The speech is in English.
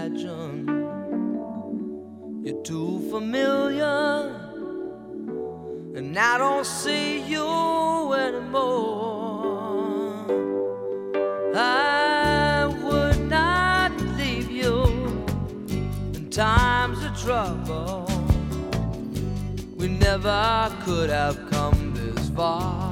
imagine. You're too familiar, and I don't see you anymore. I would not leave you in times of trouble. We never could have come this far.